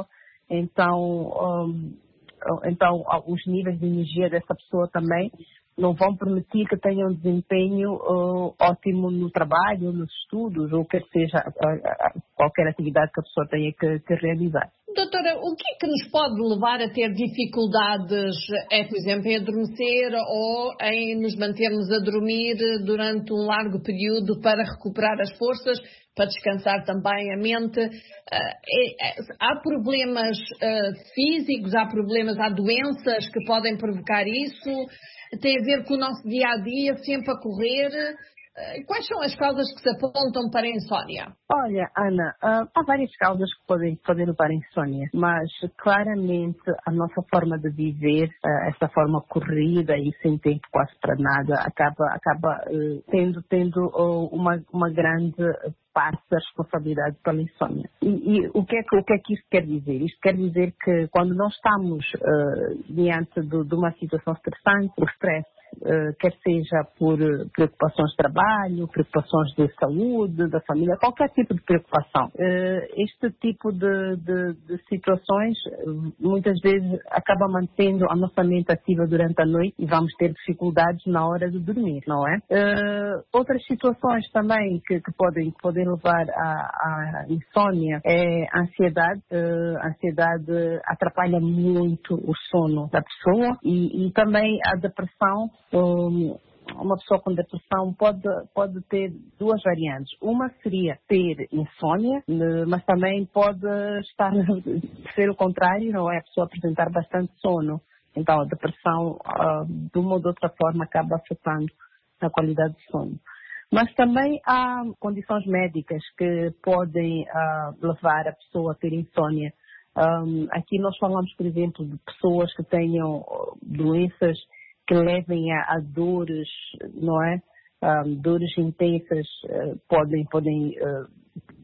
Então, um, então, os níveis de energia dessa pessoa também não vão permitir que tenha um desempenho uh, ótimo no trabalho, nos estudos, ou quer seja a, a, qualquer atividade que a pessoa tenha que, que realizar. Doutora, o que é que nos pode levar a ter dificuldades, é, por exemplo, em adormecer ou em nos mantermos a dormir durante um largo período para recuperar as forças, para descansar também a mente? Uh, é, é, há problemas uh, físicos, há problemas, há doenças que podem provocar isso? Tem a ver com o nosso dia-a-dia, sempre a correr? Quais são as causas que se apontam para a insónia? Olha, Ana, uh, há várias causas que podem, podem levar à insónia, mas claramente a nossa forma de viver, uh, essa forma corrida e sem tempo quase para nada, acaba, acaba uh, tendo, tendo uh, uma, uma grande parte da responsabilidade pela insónia. E, e o, que é que, o que é que isto quer dizer? Isto quer dizer que quando nós estamos uh, diante do, de uma situação estressante, o stress, Uh, quer seja por uh, preocupações de trabalho, preocupações de saúde, da família, qualquer tipo de preocupação. Uh, este tipo de, de, de situações uh, muitas vezes acaba mantendo a nossa mente ativa durante a noite e vamos ter dificuldades na hora de dormir, não é? Uh, outras situações também que, que, podem, que podem levar à, à insônia é a ansiedade. Uh, a ansiedade atrapalha muito o sono da pessoa e, e também a depressão. Um, uma pessoa com depressão pode, pode ter duas variantes. Uma seria ter insônia, mas também pode estar ser o contrário, não é? A pessoa apresentar bastante sono. Então a depressão, uh, de uma ou de outra forma, acaba afetando a qualidade do sono. Mas também há condições médicas que podem uh, levar a pessoa a ter insônia. Um, aqui nós falamos, por exemplo, de pessoas que tenham doenças que levem a, a dores, não é? Um, dores intensas uh, podem, podem uh,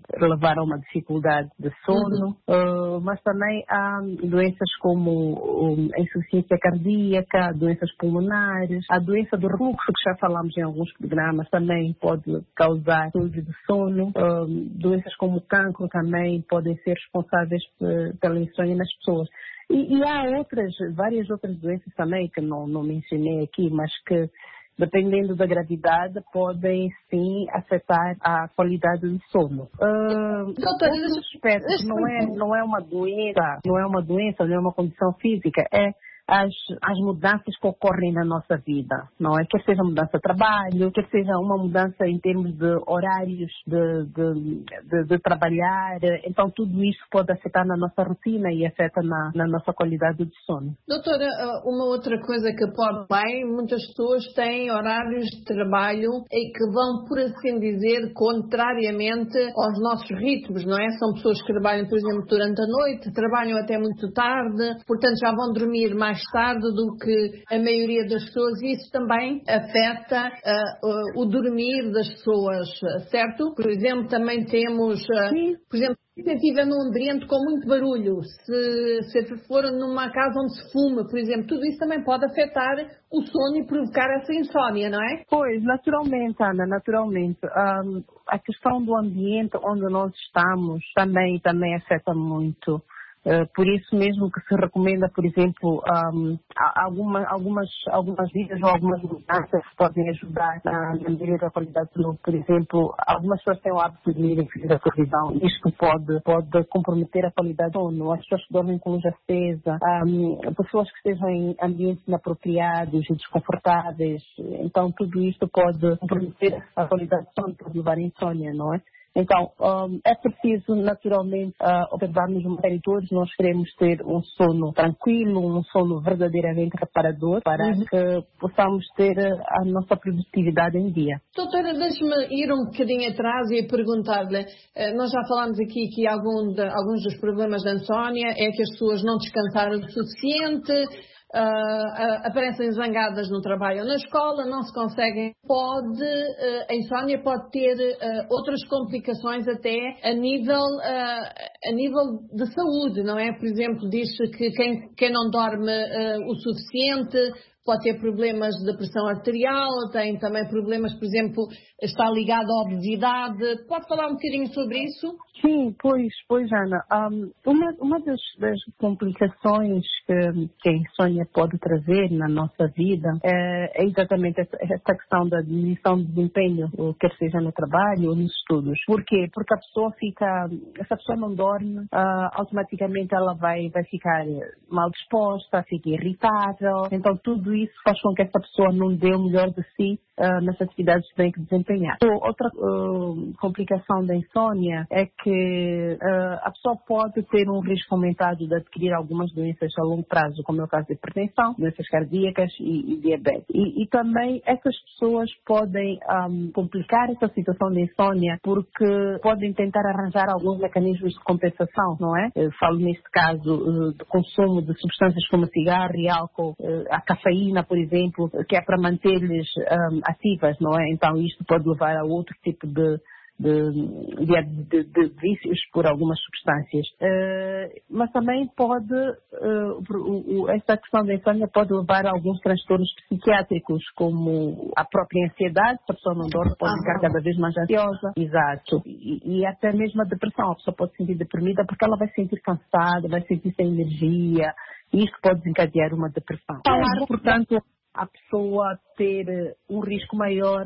levar a uma dificuldade de sono, uhum. uh, mas também há doenças como um, a insuficiência cardíaca, doenças pulmonares, a doença do refluxo, que já falamos em alguns programas, também pode causar dúvida de sono, um, doenças como o cancro também podem ser responsáveis pela insônia nas pessoas. E, e há outras, várias outras doenças também que não, não mencionei aqui, mas que, dependendo da gravidade, podem sim afetar a qualidade do sono. Uh, Doutora, outros aspectos, não é, não é uma doença, não é uma doença, não é uma condição física, é As, as mudanças que ocorrem na nossa vida, não é? Quer seja mudança de trabalho, quer seja uma mudança em termos de horários de, de, de, de trabalhar, então tudo isso pode afetar na nossa rotina e afeta na, na nossa qualidade de sono. Doutora, uma outra coisa que pode bem, muitas pessoas têm horários de trabalho e que vão, por assim dizer, contrariamente aos nossos ritmos, não é? São pessoas que trabalham, por exemplo, durante a noite, trabalham até muito tarde, portanto já vão dormir mais mais tarde do que a maioria das pessoas, e isso também afeta uh, uh, o dormir das pessoas, certo? Por exemplo, também temos, uh, por exemplo, se estiver num ambiente com muito barulho, se, se for numa casa onde se fuma, por exemplo, tudo isso também pode afetar o sono e provocar essa insónia, não é? Pois, naturalmente, Ana, naturalmente. Um, a questão do ambiente onde nós estamos também, também afeta muito. Uh, por isso mesmo que se recomenda, por exemplo, um, alguma, algumas, algumas dicas ou algumas mudanças que podem ajudar na, na melhoria da qualidade do sono. Por exemplo, algumas pessoas têm o hábito de dormir em frente da televisão. Isto pode, pode comprometer a qualidade do sono. As pessoas que dormem com luz acesa, um, pessoas que estejam em ambientes inapropriados e desconfortáveis. Então, tudo isto pode comprometer a qualidade do sono, pode levar à insônia, não é? Então, um, é preciso, naturalmente, uh, observarmos uma série de todos. Nós queremos ter um sono tranquilo, um sono verdadeiramente reparador, para uhum. que possamos ter a nossa produtividade em dia. Doutora, deixe-me ir um bocadinho atrás e perguntar-lhe, uh, nós já falámos aqui que algum de, alguns dos problemas da insónia é que as pessoas não descansaram o suficiente, Uh, uh, aparecem zangadas no trabalho ou na escola, não se conseguem. Pode, uh, a insónia pode ter uh, outras complicações até a nível, uh, a nível de saúde, não é? Por exemplo, diz-se que quem, quem não dorme uh, o suficiente pode ter problemas de pressão arterial, tem também problemas, por exemplo, está ligado à obesidade. Pode falar um bocadinho sobre isso? Sim, pois, pois Ana. Um, uma uma das, das complicações que, que a insônia pode trazer na nossa vida é, é exatamente essa, essa questão da diminuição de desempenho, quer seja no trabalho ou nos estudos. Por quê? Porque a pessoa fica, se a pessoa não dorme, uh, automaticamente ela vai, vai ficar mal disposta, fica irritável. Então tudo isso faz com que essa pessoa não dê o melhor de si uh, nas atividades que tem que desempenhar. Então, outra uh, complicação da insônia é que uh, a pessoa pode ter um risco aumentado de adquirir algumas doenças a longo prazo, como é o caso de hipertensão, doenças cardíacas e, e diabetes. E, e também essas pessoas podem um, complicar essa situação de insônia porque podem tentar arranjar alguns mecanismos de compensação, não é? Eu falo neste caso uh, do consumo de substâncias como cigarro e álcool, uh, a cafeína, por exemplo, que é para manter-lhes um, ativas, não é? Então isto pode levar a outro tipo de De, de, de, de vícios por algumas substâncias. Uh, mas também pode, uh, o, o, esta questão da insônia pode levar a alguns transtornos psiquiátricos, como a própria ansiedade, se a pessoa não dorme pode ficar cada vez mais ansiosa, exato, e, e até mesmo a depressão, a pessoa pode se sentir deprimida porque ela vai se sentir cansada, vai se sentir sem energia, e isso pode desencadear uma depressão. Falar, portanto, a pessoa ter um risco maior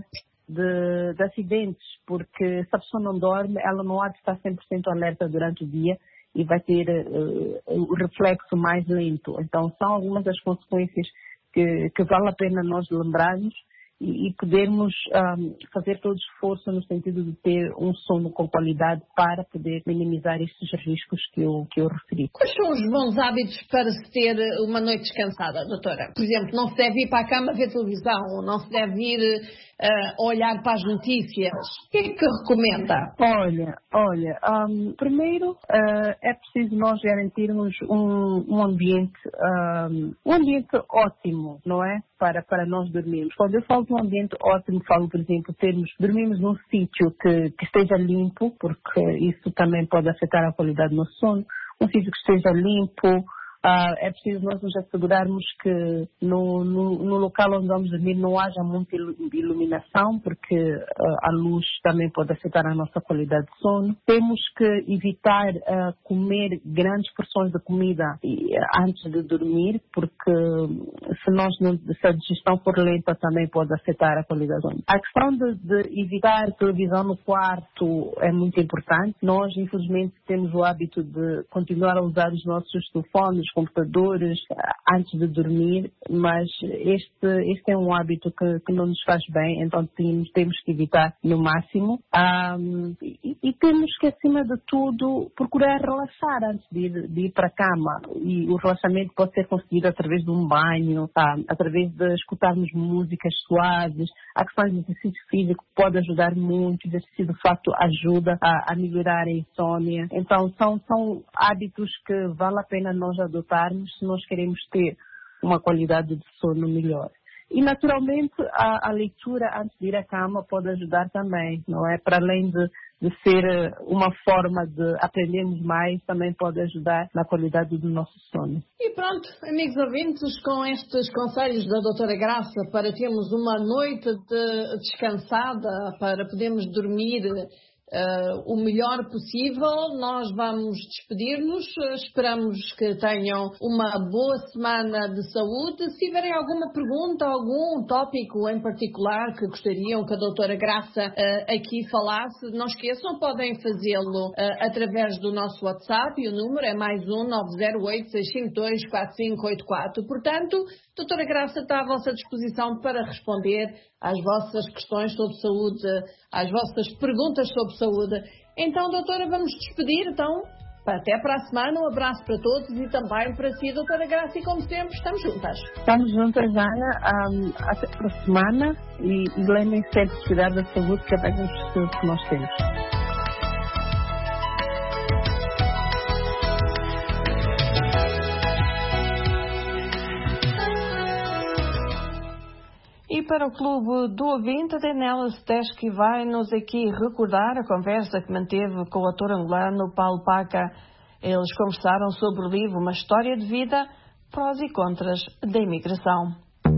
De, de acidentes, porque se a pessoa não dorme, ela não há de estar cem por cento alerta durante o dia e vai ter uh, o reflexo mais lento. Então, são algumas das consequências que, que vale a pena nós lembrarmos e, e podermos um, fazer todo o esforço no sentido de ter um sono com qualidade para poder minimizar estes riscos que eu, que eu referi. Quais são os bons hábitos para se ter uma noite descansada, doutora? Por exemplo, não se deve ir para a cama ver televisão, não se deve ir uh, olhar para as notícias. O que é que recomenda? Olha, olha, um, primeiro uh, é preciso nós garantirmos um, um ambiente um, um ambiente ótimo, não é? Para, para nós dormirmos. Quando eu falo temos um ambiente ótimo, falo, por exemplo, termos, dormimos num sítio que, que esteja limpo, porque isso também pode afetar a qualidade do sono, um sítio que esteja limpo. Uh, é preciso nós nos assegurarmos que no, no, no local onde vamos dormir não haja muita iluminação, porque uh, a luz também pode afetar a nossa qualidade de sono. Temos que evitar uh, comer grandes porções de comida uh, antes de dormir, porque se, nós não, se a digestão for lenta também pode afetar a qualidade do sono. A questão de, de evitar televisão no quarto é muito importante. Nós, infelizmente, temos o hábito de continuar a usar os nossos telefones, computadores antes de dormir, mas este, este é um hábito que, que não nos faz bem, então temos, temos que evitar no máximo. Um, e, e temos que, acima de tudo, procurar relaxar antes de ir, de ir para a cama. E o relaxamento pode ser conseguido através de um banho, tá? Através de escutarmos músicas suaves. A questão do exercício físico pode ajudar muito, o exercício de facto ajuda a, a melhorar a insônia. Então são, são hábitos que vale a pena nós adotarmos se nós queremos ter uma qualidade de sono melhor. E, naturalmente, a, a leitura antes de ir à cama pode ajudar também, não é? Para além de, de ser uma forma de aprendermos mais, também pode ajudar na qualidade do nosso sono. E pronto, amigos ouvintes, com estes conselhos da doutora Graça para termos uma noite de descansada, para podermos dormir Uh, o melhor possível, nós vamos despedir-nos. Esperamos que tenham uma boa semana de saúde. Se tiverem alguma pergunta, algum tópico em particular que gostariam que a doutora Graça uh, aqui falasse, não esqueçam, podem fazê-lo uh, através do nosso WhatsApp, e o número é mais um nove zero oito, seis cinco dois, quatro cinco oito quatro. Portanto, a doutora Graça está à vossa disposição para responder às vossas questões sobre saúde, às vossas perguntas sobre saúde. Então, doutora, vamos despedir. Então, até para a semana. Um abraço para todos e também para si, doutora Graça. E como sempre, estamos juntas. Estamos juntas, Ana. Um, até para a semana. E, e lembrem sempre de cuidar da saúde, que é bem importante que nós temos. E para o Clube do Ouvinte, a Daniela Steschi vai nos aqui recordar a conversa que manteve com o ator angolano Paulo Paca. Eles conversaram sobre o livro Uma História de Vida, prós e contras da imigração.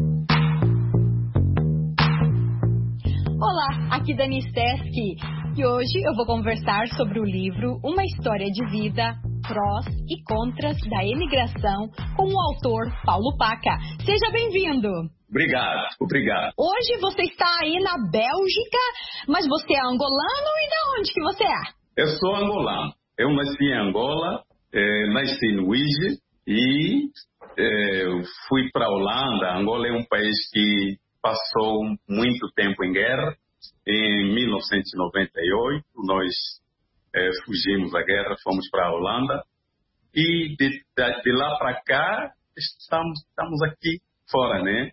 Olá, aqui Dani Steschi, e hoje eu vou conversar sobre o livro Uma História de Vida, prós e contras da imigração, com o autor Paulo Paca. Seja bem-vindo! Obrigado, obrigado. Hoje você está aí na Bélgica, mas você é angolano e de onde que você é? Eu sou angolano. Eu nasci em Angola, eh, nasci no Uíge e eh, fui para a Holanda. Angola é um país que passou muito tempo em guerra. Em mil novecentos e noventa e oito, nós eh, fugimos da guerra, fomos para a Holanda. E de, de, de lá para cá, estamos, estamos aqui fora, né?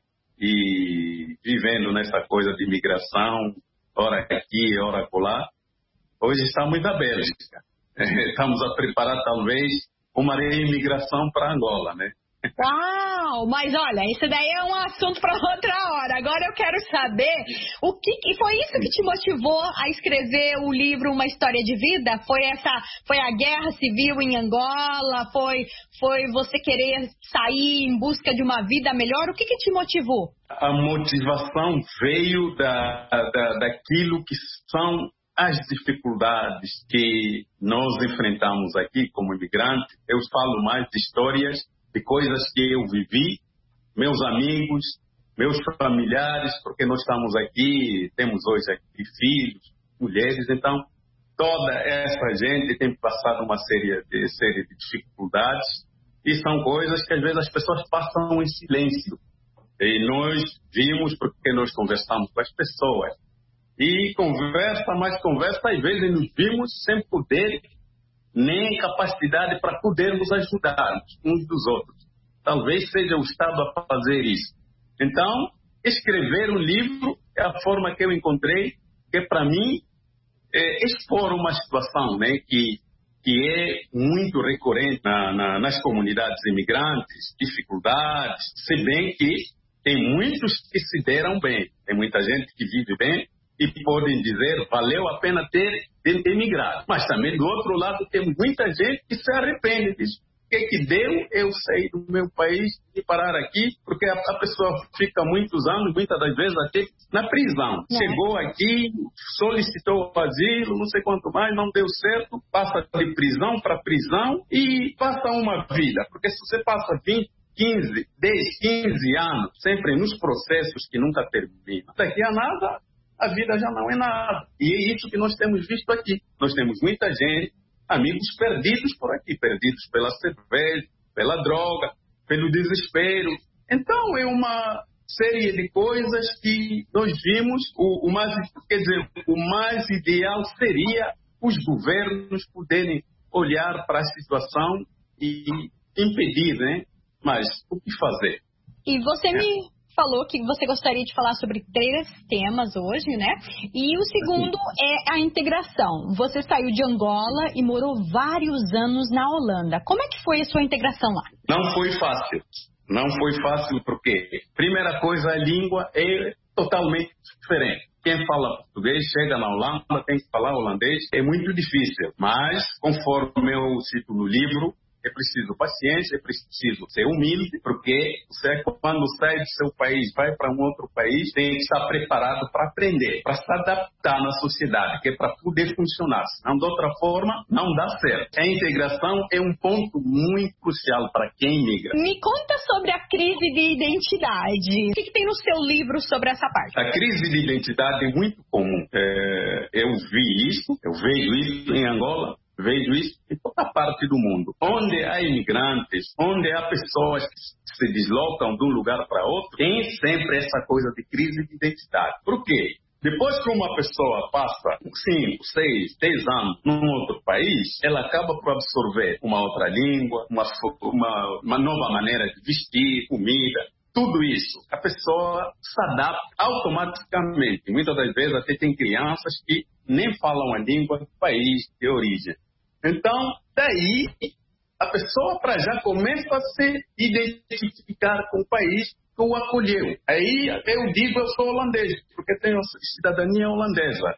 E vivendo nessa coisa de imigração, ora aqui, ora acolá. Hoje estamos na Bélgica. Estamos a preparar talvez uma reimigração para Angola, né? Uau! Mas olha, isso daí é um assunto para outra hora. Agora eu quero saber o que, e foi isso que te motivou a escrever o livro Uma História de Vida? Foi essa, foi a guerra civil em Angola? Foi, foi você querer sair em busca de uma vida melhor? O que, que te motivou? A motivação veio da, da, daquilo que são as dificuldades que nós enfrentamos aqui como imigrantes. Eu falo mais de histórias, de coisas que eu vivi, meus amigos, meus familiares, porque nós estamos aqui, temos hoje aqui filhos, mulheres, então toda essa gente tem passado uma série de, série de dificuldades e são coisas que às vezes as pessoas passam em silêncio. E nós vimos porque nós conversamos com as pessoas. E conversa, mais conversa, às vezes nos vimos sem poder nem capacidade para podermos ajudar uns dos outros. Talvez seja o Estado a fazer isso. Então, escrever um livro é a forma que eu encontrei, que para mim é expor uma situação, né, que, que é muito recorrente na, na, nas comunidades imigrantes, dificuldades, se bem que Tem muitos que se deram bem, tem muita gente que vive bem e podem dizer, valeu a pena ter emigrado. Mas também, do outro lado, tem muita gente que se arrepende disso. O que que deu eu sair do meu país e parar aqui? Porque a, a pessoa fica muitos anos, muitas das vezes até na prisão. É. Chegou aqui, solicitou asilo, não sei quanto mais, não deu certo, passa de prisão para prisão e passa uma vida. Porque se você passa vinte, quinze, dez, quinze anos, sempre nos processos que nunca terminam, daqui a nada, a vida já não é nada. E é isso que nós temos visto aqui. Nós temos muita gente, amigos perdidos por aqui, perdidos pela cerveja, pela droga, pelo desespero. Então é uma série de coisas que nós vimos. O, o mais, quer dizer, o mais ideal seria os governos poderem olhar para a situação e impedir, né? Mas o que fazer? E você me falou que você gostaria de falar sobre três temas hoje, né? E o segundo é a integração. Você saiu de Angola e morou vários anos na Holanda. Como é que foi a sua integração lá? Não foi fácil. Não foi fácil porque, primeira coisa, a língua é totalmente diferente. Quem fala português chega na Holanda, tem que falar holandês. É muito difícil. Mas, conforme eu cito no livro, é preciso paciência, é preciso ser humilde, porque você, quando sai do seu país, vai para um outro país, tem que estar preparado para aprender, para se adaptar na sociedade, que é para poder funcionar. Senão, de outra forma, não dá certo. A integração é um ponto muito crucial para quem migra. Me conta sobre a crise de identidade. O que, que tem no seu livro sobre essa parte? A crise de identidade é muito comum. É, eu vi isso, eu vejo isso em Angola, vejo isso em toda parte do mundo. Onde há imigrantes, onde há pessoas que se deslocam de um lugar para outro, tem sempre essa coisa de crise de identidade. Por quê? Depois que uma pessoa passa cinco, seis, dez anos num outro país, ela acaba por absorver uma outra língua, uma, uma, uma nova maneira de vestir, comida. Tudo isso, a pessoa se adapta automaticamente. Muitas das vezes até tem crianças que nem falam a língua do país de origem. Então, daí, a pessoa para já começa a se identificar com o país que o acolheu. Aí eu digo, eu sou holandês, porque tenho cidadania holandesa.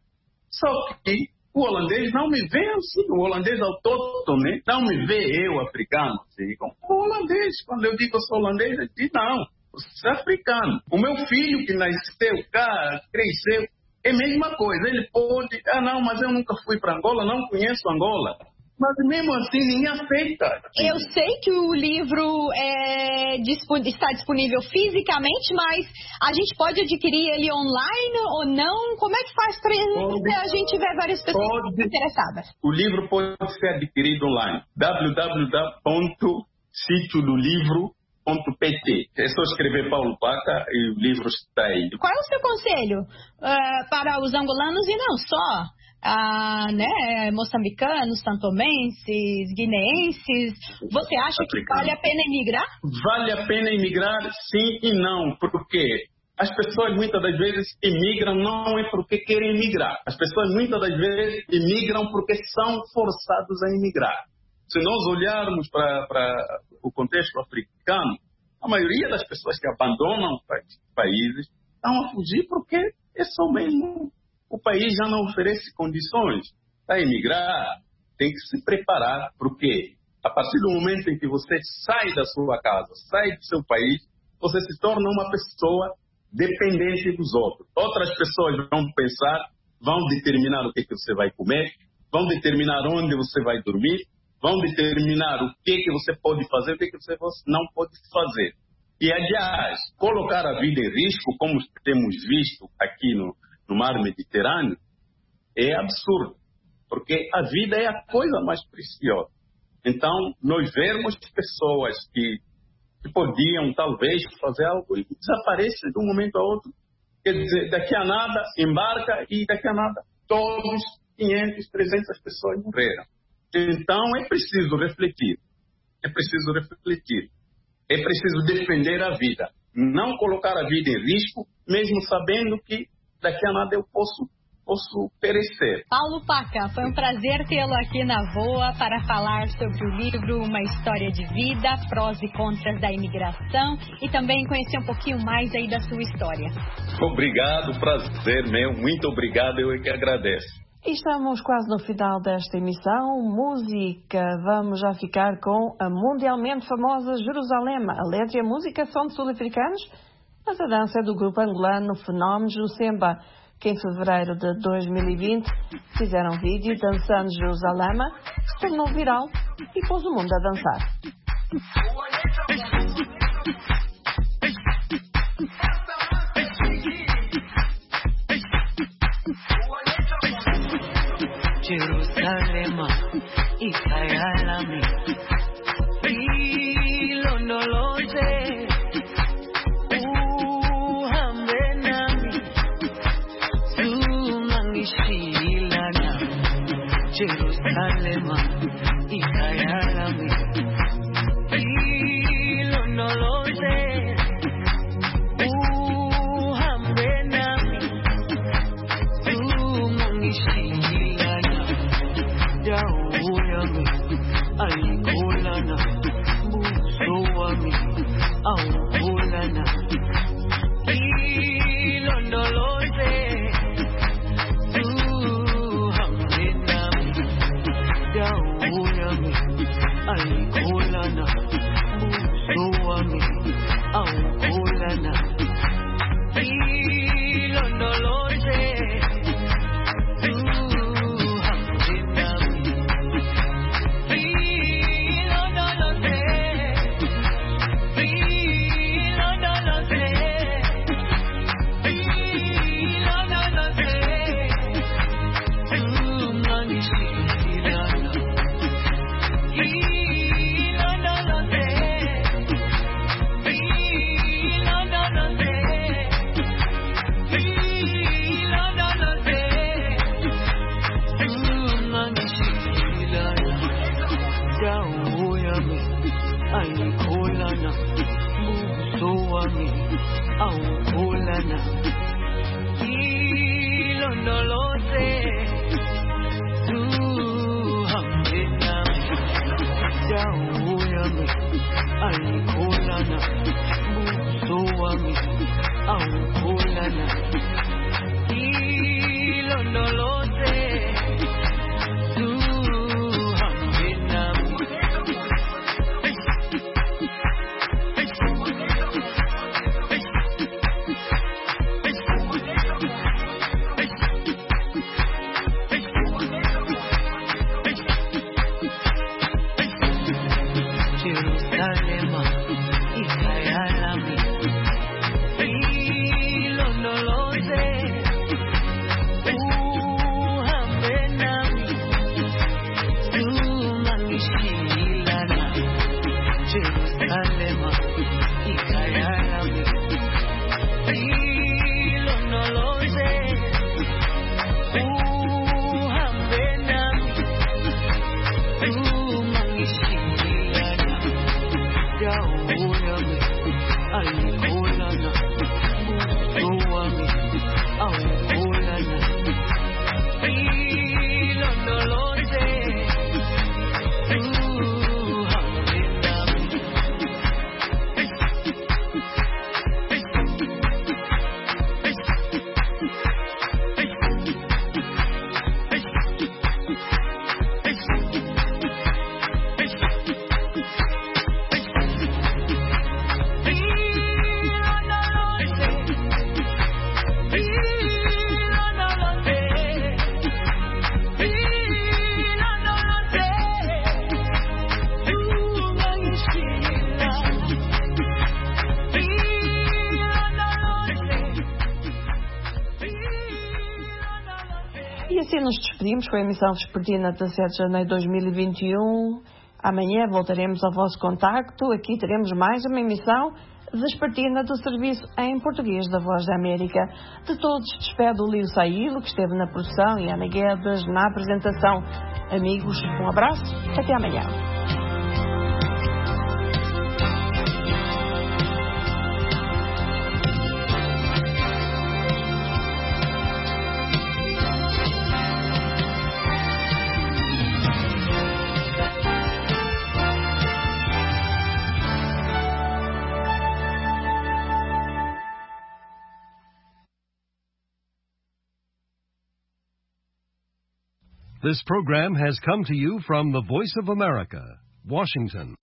Só que o holandês não me vê assim, o holandês autóctone não me vê eu, africano, assim, como holandês. Quando eu digo que eu sou holandês, eu digo, não, você é africano. O meu filho que nasceu cá, cresceu, é a mesma coisa. Ele pode, ah não, mas eu nunca fui para Angola, não conheço Angola. Mas mesmo assim, ninguém aceita. Eu sei que o livro é, está disponível fisicamente, mas a gente pode adquirir ele online ou não? Como é que faz para a gente ver várias pessoas pode, interessadas? O livro pode ser adquirido online. w w w ponto sítio do livro ponto p t. É só escrever Paulo Paca e o livro está aí. Qual é o seu conselho uh, para os angolanos e não só? Ah, né, moçambicanos, santomenses, guineenses, você acha que vale a pena emigrar? Vale a pena emigrar, sim e não, porque as pessoas muitas das vezes emigram não é porque querem emigrar, as pessoas muitas das vezes emigram porque são forçados a emigrar. Se nós olharmos para o contexto africano, a maioria das pessoas que abandonam os países estão a fugir porque é só mesmo... O país já não oferece condições para emigrar, tem que se preparar, porque a partir do momento em que você sai da sua casa, sai do seu país, você se torna uma pessoa dependente dos outros. Outras pessoas vão pensar, vão determinar o que, que você vai comer, vão determinar onde você vai dormir, vão determinar o que, que você pode fazer, o que, que você não pode fazer. E, aliás, colocar a vida em risco, como temos visto aqui no no mar Mediterrâneo, é absurdo, porque a vida é a coisa mais preciosa. Então, nós vemos pessoas que, que podiam, talvez, fazer algo e desaparecem de um momento a outro. Quer dizer, daqui a nada, embarca e daqui a nada, todos, quinhentas, trezentas pessoas morreram. Então, é preciso refletir. É preciso refletir. É preciso defender a vida. Não colocar a vida em risco, mesmo sabendo que daqui a nada eu posso posso perecer. Paulo Paca, foi um prazer tê-lo aqui na VOA para falar sobre o livro Uma História de Vida, Prós e Contras da Imigração e também conhecer um pouquinho mais aí da sua história. Obrigado, prazer meu, muito obrigado, eu é que agradeço. Estamos quase no final desta emissão. Música, vamos já ficar com a mundialmente famosa Jerusalém. A letra e a música são de sul-africanos, mas a dança é do grupo angolano Fenómeno Jusemba, que em fevereiro de dois mil e vinte fizeram um vídeo dançando Jerusalém, se tornou viral e pôs o mundo a dançar. Jerusalem, ikayalami, ilondoloze, uhambe nami, zungangishilana. Jerusalem, ikayalami, ilondoloze, uhambe nami, zungangishilana. Dauyami, alikolana, busowami, awukolana, ilondoloze, uhambe nami. Dauyami, alikolana, busowami, awukolana, ilondoloze. Alikolana, busowami, awukolana, ilondoloze, uhambe nami. Dauyami, alikolana, busowami, awukolana, ilondoloze. E assim nos despedimos com a emissão vespertina de dezessete de janeiro de dois mil e vinte e um. Amanhã voltaremos ao vosso contacto. Aqui teremos mais uma emissão vespertina do serviço em português da Voz da América. De todos, despede o Lio Saílo, que esteve na produção, e Ana Guedes na apresentação. Amigos, um abraço. Até amanhã. This program has come to you from the Voice of America, Washington.